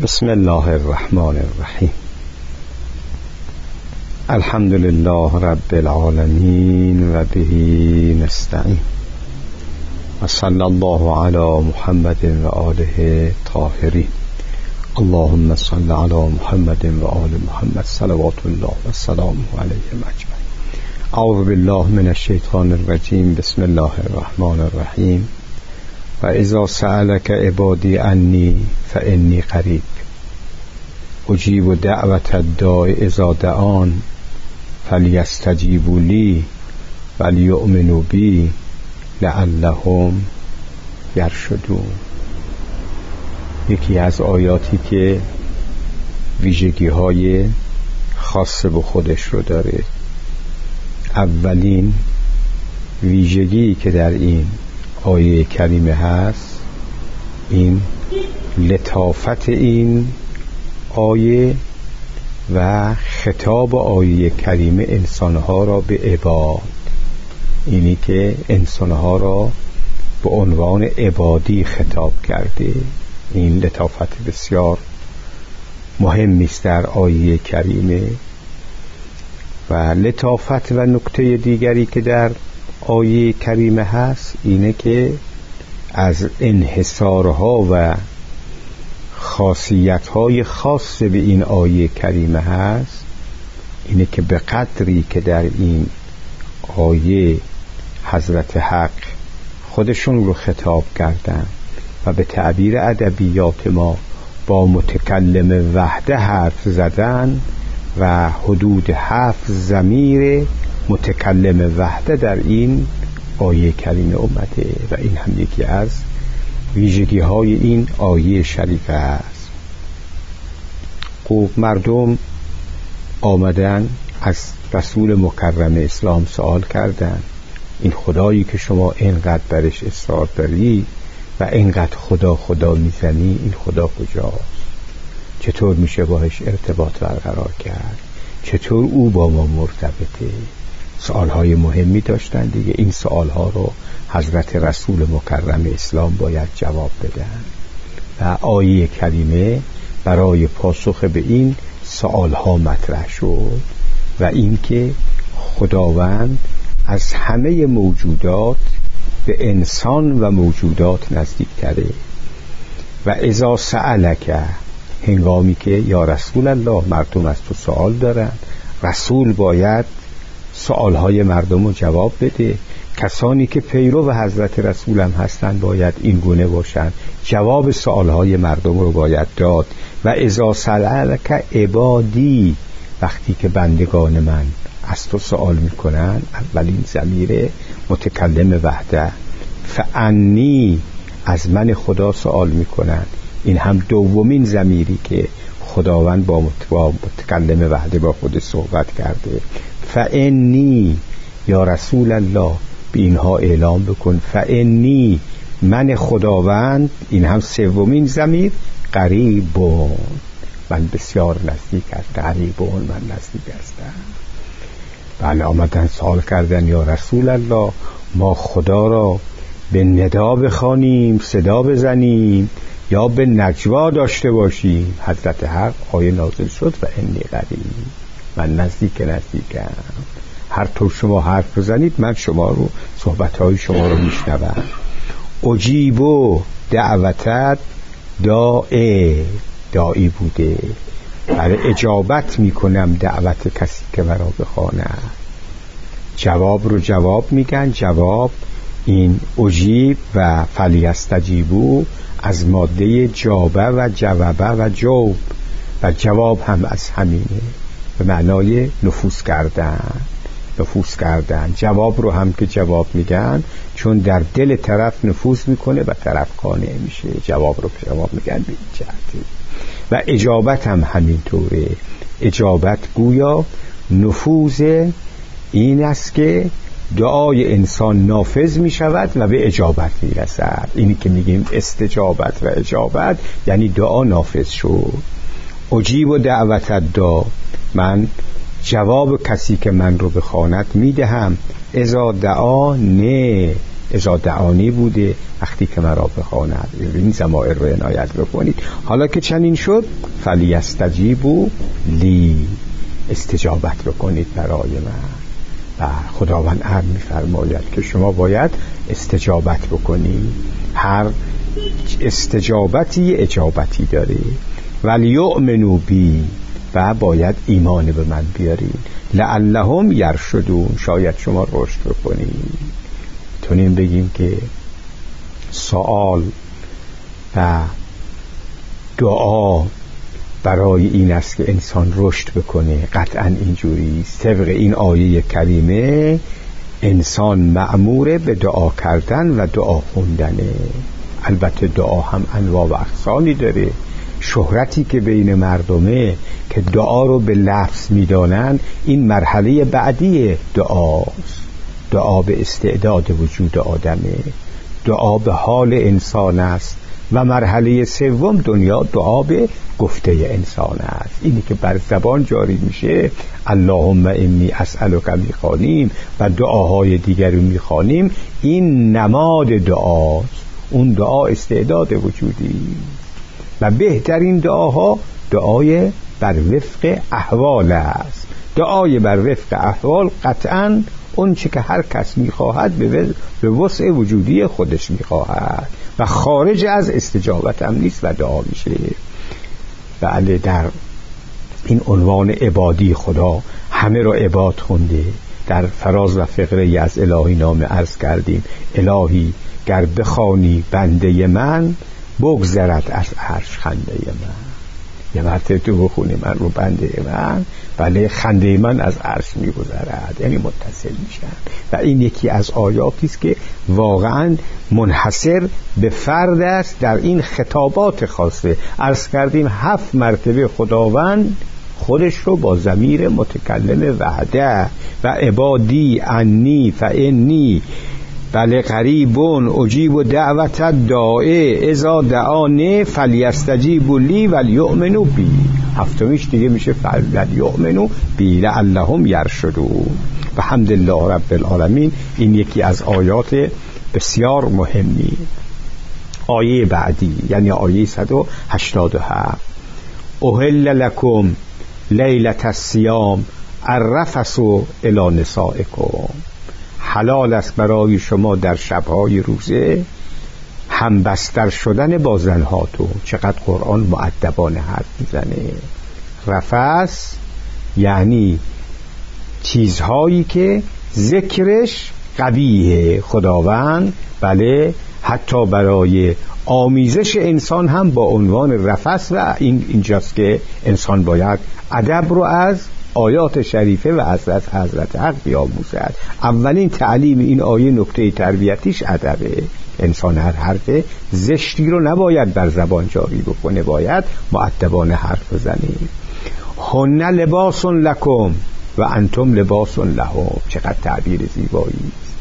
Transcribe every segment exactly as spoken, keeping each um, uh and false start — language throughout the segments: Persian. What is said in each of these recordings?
بسم الله الرحمن الرحیم. الحمد لله رب العالمین و به نستعین و صلی الله علی محمد و آله طاهرین. اللهم صل علی محمد و آل محمد صلوات الله و سلامه علیهم اجمعین. اعوذ بالله من الشیطان الرجیم. بسم الله الرحمن الرحیم. و اذا سألك عبادی عنی فانی قریب اجیب دعوت الداع اذا دعان فلیستجیبوا لی ولیؤمنوا بی لعلهم یرشدون. یکی از آیاتی که ویژگی های خاص به خودش رو داره. اولین ویژگی که در این آیه کریمه هست این لطافت این آیه و خطاب آیه کریمه انسانها را به عباد، اینی که انسانها را به عنوان عبادی خطاب کرده. این لطافت بسیار مهمی است در آیه کریمه. و لطافت و نکته دیگری که در آیه کریمه هست اینه که از انحصارها و خاصیت‌های خاص به این آیه کریمه هست اینه که به قدری که در این آیه حضرت حق خودشون رو خطاب کردن و به تعبیر ادبیات ما با متکلم وحده حرف زدن و حدود هفت ضمیر متکلم وحده در این آیه کریمه اومده و این هم یکی از ویژگی های این آیه شریفه است. خب مردم آمدن از رسول مکرم اسلام سوال کردن این خدایی که شما اینقدر برش اصرار داری و اینقدر خدا خدا میزنی، این خدا کجاست؟ چطور میشه باهاش ارتباط برقرار کرد؟ چطور او با ما مرتبطه؟ سوالهای مهمی داشتن دیگه. این سوالها رو حضرت رسول مکرم اسلام باید جواب بدن و آیه کریمه برای پاسخ به این سوالها مطرح شد و این که خداوند از همه موجودات به انسان و موجودات نزدیکتره. و اذا سألک، هنگامی که یا رسول الله مردم از تو سوال دارن، رسول باید سوالهای مردم رو جواب بده. کسانی که پیرو حضرت رسول هم هستن باید این گونه باشن، جواب سوالهای مردم رو باید داد. و اذا سألک عبادی، وقتی که بندگان من از تو سوال میکنن، اولین ضمیر متکلم وحده، فانی، از من خدا سوال میکنن، این هم دومین ضمیری که خداوند با متکلم وحده با خود صحبت کرده. فانی، یا رسول الله به اینها اعلام بکن، فانی، من خداوند، این هم سومین ضمیر، قریبون، من بسیار نزدیک هستم. قریبون، من نزدیک هستم. بله، آمدن سوال کردن یا رسول الله ما خدا را به ندا بخوانیم، صدا بزنیم، یا به نجوا داشته باشیم؟ حضرت حق آیه نازل شد و انی قریب، من نزدیک نزدیکم، هر طور شما حرف بزنید من شما رو، صحبتهای شما رو میشنوم. اجیبو دعوتت داعی، داعی بوده، برای اجابت میکنم دعوت کسی که مرا بخواند. جواب رو جواب میگن. جواب این اجیب و فلیستجیبو از ماده جابه و جوابه و جوب، و جواب هم از همینه، به معنای نفوذ کردن. نفوذ کردن جواب رو هم که جواب میگن چون در دل طرف نفوذ میکنه و طرف قانع میشه، جواب رو جواب میگن به این جهتی. و اجابت هم همینطوره. اجابت گویا نفوذ این است که دعای انسان نافذ می شود و به اجابت می رسد. اینی که میگیم استجابت و اجابت، یعنی دعا نافذ شد. اجیب و دعوت الداع، من جواب کسی که من رو بخواند میدهم. اذا دعا، نه، اذا دعانی بوده وقتی که مرا بخواند. این ضمائر رو عنایت بکنید. حالا که چنین شد فلیستجیبوا لی، استجابت بکنید برای من. و خداوند امر می‌فرماید که شما باید استجابت بکنید. هر استجابتی اجابتی داره. ولیؤمنوا بی، و باید ایمان به من بیارید. لعلهم یرشدون، شاید شما رشد بکنید. میتونیم بگیم که سوال و دعا برای این است که انسان رشد بکنه. قطعا اینجوری است. طبق این آیه کریمه انسان مأمور به دعا کردن و دعا خوندنه. البته دعا هم انواع و اقسامی داره. شهرتی که بین مردمه که دعا رو به لفظ میدانن، این مرحله بعدی دعاست. دعا به استعداد وجود آدمه، دعا به حال انسان است، و مرحله سوم دنیا دعا به گفته انسان است. اینی که بر زبان جاری میشه اللهم انی اسألک میخوانیم و دعاهای دیگر رو میخوانیم، این نماد دعاست. اون دعا استعداد وجودی و بهترین دعاها دعای بر وفق احوال است. دعای بر وفق احوال قطعاً اون چی که هر کس میخواهد به وسع وجودی خودش میخواهد و خارج از استجابت هم نیست و دعا میشه. بله، در این عنوان عبادی خدا همه را عباد خونده. در فراز و فقره از الهی نامه عرض کردیم الهی گر بخوانی بنده من، بگذرد از عرش خنده من. یه مرتبه تو بخونی من رو بنده من، بله خنده من از عرش میگذرد، یعنی متصل میشن. و این یکی از آیاتی است که واقعا منحصر به فرد است. در این خطابات خاصه عرض کردیم هفت مرتبه خداوند خودش رو با ضمیر متکلم وحده و عبادی انی فانی بله قریبون اجیب دعوت داعی اذا دعانه فلیستجیبوا لی ولیؤمنوا بی. هفتمیش دیگه میشه فلیؤمنوا بی لعلهم یرشدون. و حمدالله رب العالمین. این یکی از آیات بسیار مهمی. آیه بعدی یعنی آیه صد و هشتاد و هفت احل لکم لیلة الصیام الرفث الی نسائکم، حلال است برای شما در شبهای روزه همبستر شدن با زنهاتون. چقدر قرآن مؤدبانه حرف میزنه. رفث یعنی چیزهایی که ذکرش قبیحه. خداوند بله حتی برای آمیزش انسان هم با عنوان رفث، و این اینجاست که انسان باید ادب رو از آیات شریفه و حضرت حضرت حق بیاموزد. اولین تعلیم این آیه نکته تربیتیش ادبه. انسان هر حرف زشتی رو نباید بر زبان جاری بکنه، باید مؤدبانه حرف بزنه. هن لباس لکم و انتم لباس لهم. چقدر تعبیر زیبایی است.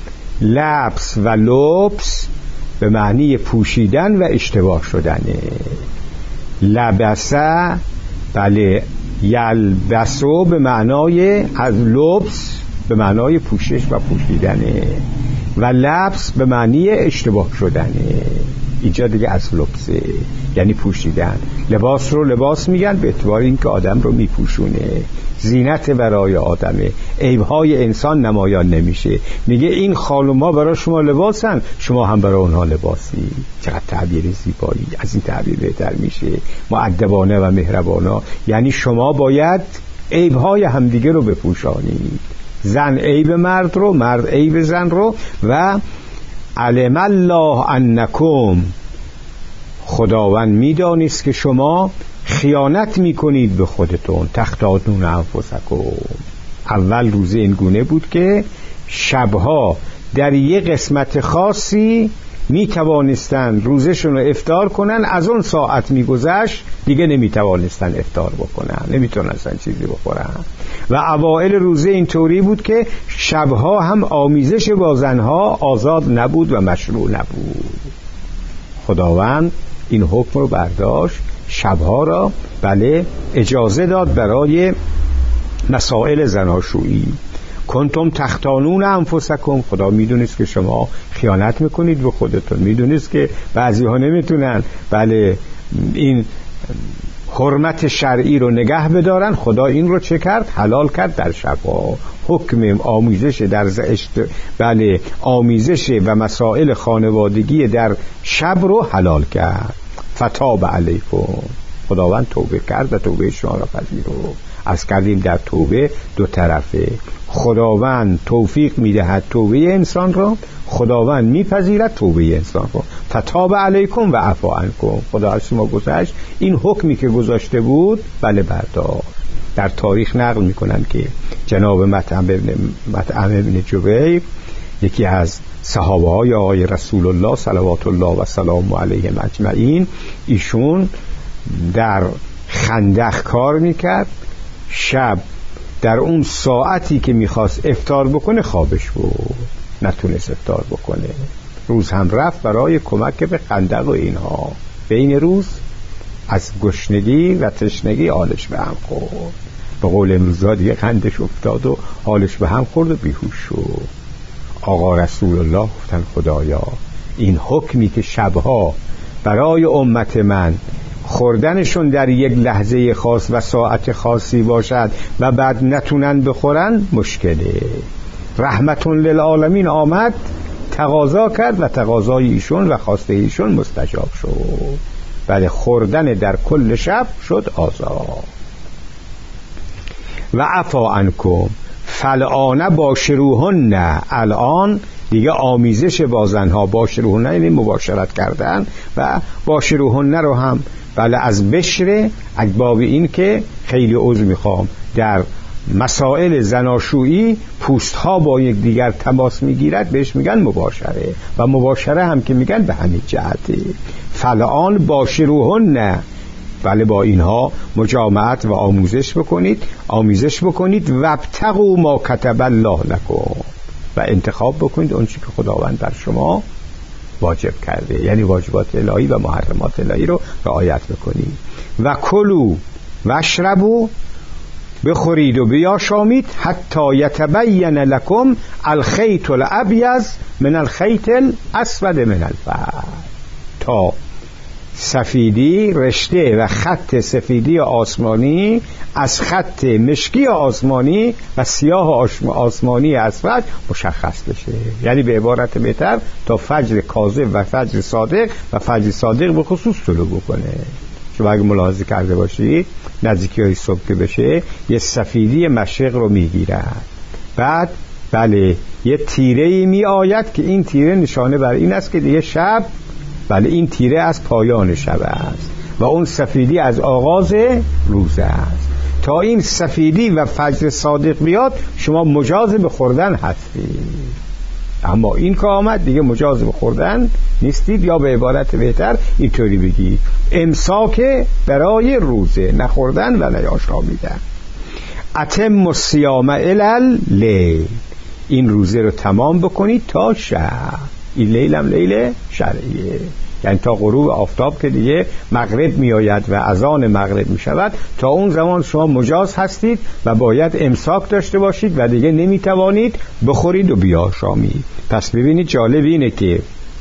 لبس و لبس به معنی پوشیدن و اشتباه شدنه. لبسه بله یلبسو به معنای از لبس به معنای پوشش و پوشیدنه، و لبس به معنی اشتباه شدنه. اینجا دیگه از لبسه یعنی پوشیدن. لباس رو لباس میگن به اعتبار اینکه آدم رو میپوشونه، زینت برای آدمه، عیبهای انسان نمایان نمیشه. میگه این خانوما برای شما لباسن، شما هم برای اونها لباسی. چقدر تعبیر زیبایی. از این تعبیر بهتر میشه. مؤدبانه و مهربانه یعنی شما باید عیبهای همدیگه رو بپوشانید. زن عیب مرد رو، مرد عیب زن رو. و علم الله انکم، خداوند میدانست که شما خیانت میکنید به خودتون. تختانون انفسکم. اول روزه این گونه بود که شبها در یک قسمت خاصی می توانستن روزشون رو افطار کنن، از اون ساعت می گذشت دیگه نمی توانستن افطار بکنن، نمی توانستن چیزی بخورن. و اوائل روزه این طوری بود که شبها هم آمیزش با زنها آزاد نبود و مشروع نبود. خداوند این حکم رو برداشت، شبها را بله اجازه داد برای مسائل زناشویی. کنتم تختانون انفسکم، خدا میدونست که شما خیانت میکنید به خودتون، میدونست که بعضی ها نمیتونن بله این حرمت شرعی رو نگه بدارن. خدا این رو چه کرد؟ حلال کرد در شبها. حکم آمیزش در زشت بله آمیزش و مسائل خانوادگی در شب رو حلال کرد. فتاب علیکم، خداوند توبه کرد و توبه شما را پذیرفت. از کردیم در توبه دو طرفه، خداوند توفیق میدهد توبه انسان را، خداوند میپذیرد توبه انسان را. فتاب علیکم و عفا عنکم، خدا از شما گذشت، این حکمی که گذاشته بود بله برداشت. در تاریخ نقل میکنن که جناب مطعم ابن, مطعم ابن جبیر، یکی از صحابه های آقای رسول الله صلوات الله و سلام علیه اجمعین، ایشون در خندق کار میکرد، شب در اون ساعتی که میخواست افطار بکنه خوابش بود، نتونست افطار بکنه. روز هم رفت برای کمک به خندق و اینها، بین روز از گشنگی و تشنگی حالش به هم خورد، به قول امروزا دیگه خندش افتاد و حالش به هم خورد و بیهوش شد. آقا رسول الله گفتن خدایا این حکمی که شبها برای امت من خوردنشون در یک لحظه خاص و ساعت خاصی باشد و بعد نتونن بخورن مشکله، رحمتون للعالمین آمد تقاضا کرد و تقاضای ایشون و خواسته ایشون مستجاب شد. بله خوردن در کل شب شد آزاد. و عفا عنکم فالآن باشروهن، الان دیگه آمیزش با زنها، باشروهن یعنی مباشرت کردن، و باشروهن رو هم بله از بشر اجباب این که خیلی عذر میخوام در مسائل زناشویی پوست ها با یک دیگر تماس میگیرد بهش میگن مباشره، و مباشره هم که میگن به همین جهته. فالآن باشروهن، بله با اینها مجامعت و آموزش بکنید آمیزش بکنید و ابتغوا ما کتب الله لکم، و انتخاب بکنید اون چیزی که خداوند بر شما واجب کرده، یعنی واجبات الهی و محرمات الهی رو رعایت بکنید. و کلوا و اشربوا، بخورید و بیاشامید، حتی یتبین لکم الخیط الابیض من الخیط الاسود من الفجر، تا سفیدی رشته و خط سفیدی آسمانی از خط مشکی آسمانی و سیاه آسمانی اسود مشخص بشه. یعنی به عبارت بهتر تا فجر کاذب و فجر صادق و فجر صادق به خصوص طلوع بکنه. شما اگه ملاحظه کرده باشید نزدیکی های صبح که بشه یه سفیدی مشرق رو میگیرد، بعد بله یه تیره می آید که این تیره نشانه بر این است که دیگه شب، بله این تیره از پایان شب است و اون سفیدی از آغاز روز است. تا این سفیدی و فجر صادق بیاد شما مجاز به خوردن هستید، اما این که آمد دیگه مجاز به خوردن نیستید، یا به عبارت بهتر اینطوری بگید امساک برای روزه، نخوردن و نیاشامیدن. اتم الصیام الی اللیل، این روزه رو تمام بکنید تا شب. این لیل هم لیل شرعیه، یعنی تا غروب آفتاب که دیگه مغرب می آید و اذان مغرب می شود، تا اون زمان شما مجاز هستید و باید امساک داشته باشید و دیگه نمی توانید بخورید و بیاشامید. پس ببینید جالب اینه که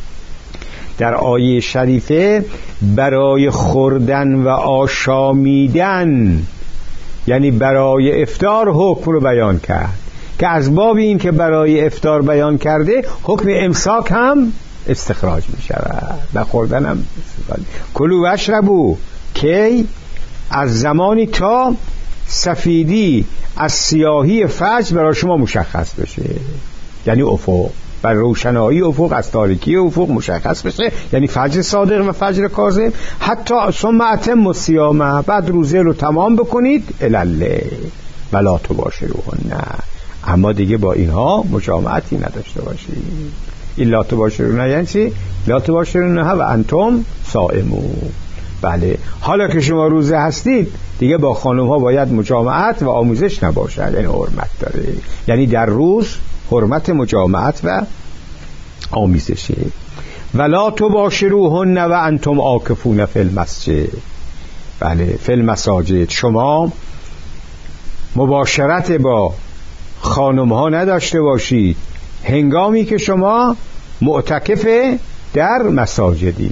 در آیه شریفه برای خوردن و آشامیدن، یعنی برای افطار حکم رو بیان کرد که از باب این که برای افطار بیان کرده حکم امساک هم استخراج می شود و خوردن هم استخراج. کلوا و اشربوا، کی؟ از زمانی تا سفیدی از سیاهی فجر برای شما مشخص بشه، یعنی افق بر روشنایی افق از تاریکی افق مشخص بشه، یعنی فجر صادق و فجر کاذب. حتی ثم اتموا الصیام، بعد روزه رو تمام بکنید الی اللیل ولا تباشروهن، اما دیگه با اینها مجامعتی نداشته باشید. این لا تباشرون یعنی چی؟ لا تباشرون و انتم صائمون. بله حالا که شما روزه هستید دیگه با خانم ها باید مجامعت و آموزش نباشد، یعنی حرمت داره، یعنی در روز حرمت مجامعت و آمیزشه. ولا تباشروهن و انتم عاکفون فی المسجد، بله فی المساجد، شما مباشرت با خانم ها نداشته باشید هنگامی که شما معتکف در مساجدی.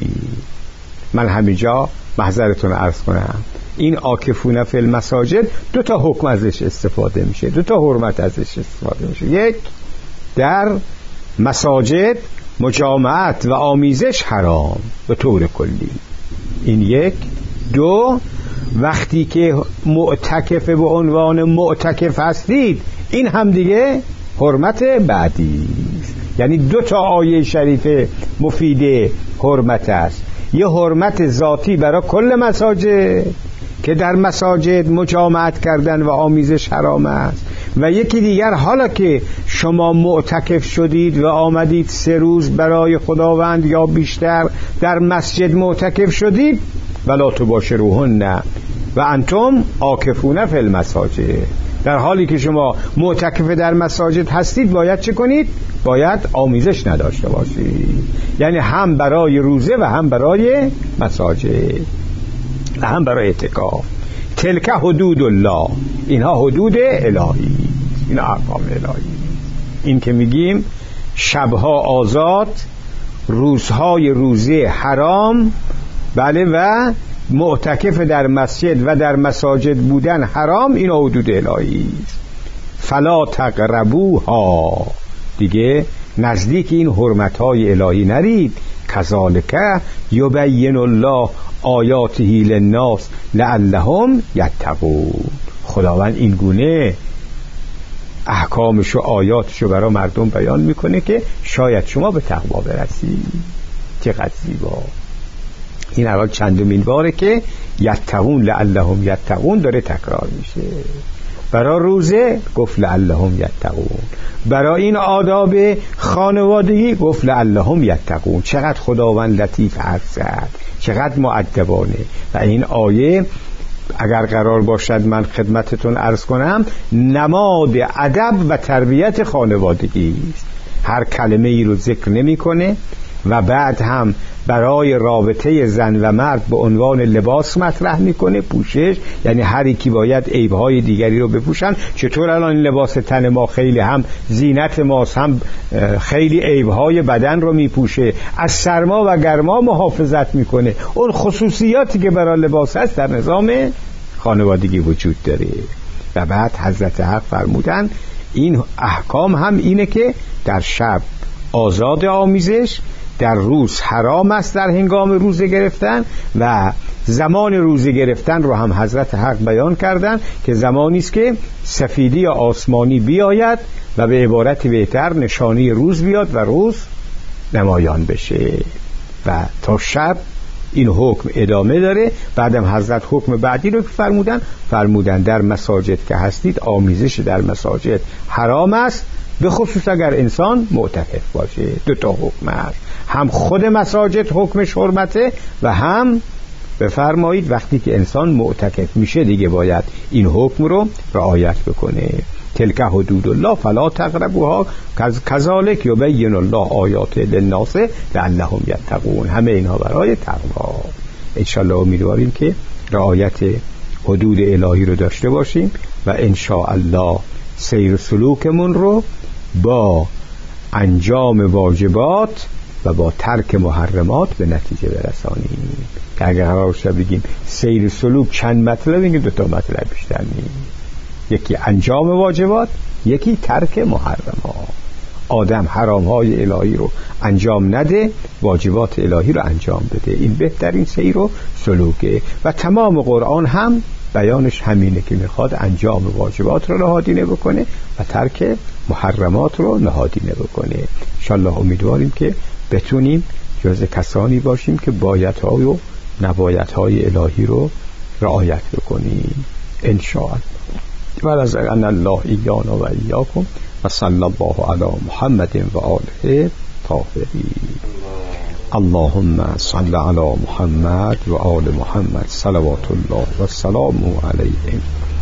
من همینجا محضرتون عرض کنم این عاکفون فی المساجد دو تا حکم ازش استفاده میشه، دو تا حرمت ازش استفاده میشه. یک، در مساجد مجامعت و آمیزش حرام به طور کلی، این یک. دو، وقتی که معتکف به عنوان معتکف هستید این هم دیگه حرمت بعدی است. یعنی دو تا آیه شریفه مفید حرمت است. یه حرمت ذاتی برای کل مساجد که در مساجد مجامعت کردن و آمیزش حرام است، و یکی دیگر حالا که شما معتکف شدید و آمدید سه روز برای خداوند یا بیشتر در مسجد معتکف شدید، ولا تباشروهن و انتم عاکفون فی المساجد، در حالی که شما معتکف در مساجد هستید باید چه کنید؟ باید آمیزش نداشته باشید. یعنی هم برای روزه و هم برای مساجد و هم برای اعتکاف. تلک حدود الله، اینها حدود الهی، اینا احکام الهی. این که میگیم شبها آزاد، روزهای روزه حرام، بله، و معتکف در مسجد و در مساجد بودن حرام، این حدود الهی است. فلا تقربوها، دیگه نزدیک این حرمتهای الهی نرید. کذالک یبین الله آیاته للناس لعلهم یتقون، خداوند این گونه احکامش و آیاتش رو برای مردم بیان میکنه که شاید شما به تقوا برسید. چقدر زیبا. این الان چندمین باره که یتقون لعلهم یتقون داره تکرار میشه. برای روزه گفت لعلهم یتقون، برای این آداب خانوادگی گفت لعلهم یتقون. چقدر خداوند لطیف حرف زد، چقدر مؤدبانه. و این آیه اگر قرار باشد من خدمتتون عرض کنم نماد ادب و تربیت خانوادگی است. هر کلمه ای رو ذکر نمیکنه و بعد هم برای رابطه زن و مرد به عنوان لباس مطرح میکنه، پوشش، یعنی هر یکی باید عیبهای دیگری رو بپوشن. چطور الان لباس تن ما خیلی هم زینت ماست، هم خیلی عیبهای بدن رو میپوشه، از سرما و گرما محافظت میکنه. اون خصوصیاتی که برای لباس هست در نظام خانوادگی وجود داره. و بعد حضرت حق فرمودن این احکام هم اینه که در شب آزاد آمیزش، در روز حرام است در هنگام روزه گرفتن، و زمان روزه گرفتن رو هم حضرت حق بیان کردن که زمانی است که سفیدی آسمانی بیاید و به عبارت بهتر نشانی روز بیاد و روز نمایان بشه، و تا شب این حکم ادامه داره. بعدم حضرت حکم بعدی رو فرمودن فرمودن در مساجد که هستید آمیزش در مساجد حرام است، به خصوص اگر انسان معتکف باشه. دو تا حکم است، هم خود مساجد حکمش حرمته و هم بفرمایید وقتی که انسان معتکف میشه دیگه باید این حکم رو رعایت بکنه. تلک حدود الله فلا تقربوها کذالک یبین الله آیاته للناس لعلهم یتقون. همه اینها برای تقوا. ان شاء الله امیدواریم که رعایت حدود الهی رو داشته باشیم و ان شاء الله سیر سلوکمون رو با انجام واجبات و با ترک محرمات به نتیجه برسانیم. که اگر قرار شد بگیم سیر سلوک چند مطلب، این دو تا مطلب بیشتر نیست. یکی انجام واجبات، یکی ترک محرمات. آدم حرام های الهی رو انجام نده، واجبات الهی رو انجام بده. این بهترین سیر و سلوکه. و تمام قرآن هم بیانش همینه که میخواد انجام واجبات رو نهادینه بکنه و ترک محرمات رو نهادینه بکنه. انشالله امیدواریم که بتونیم جز کسانی باشیم که بایدهای و نبایدهای الهی رو رعایت بکنیم انشاءالله. و رزقنا الله ایانا و ایاکم و صلی الله علی محمد و آله طاهرین. اللهم صل علی محمد و آل محمد صلوات الله و سلامه علیهم.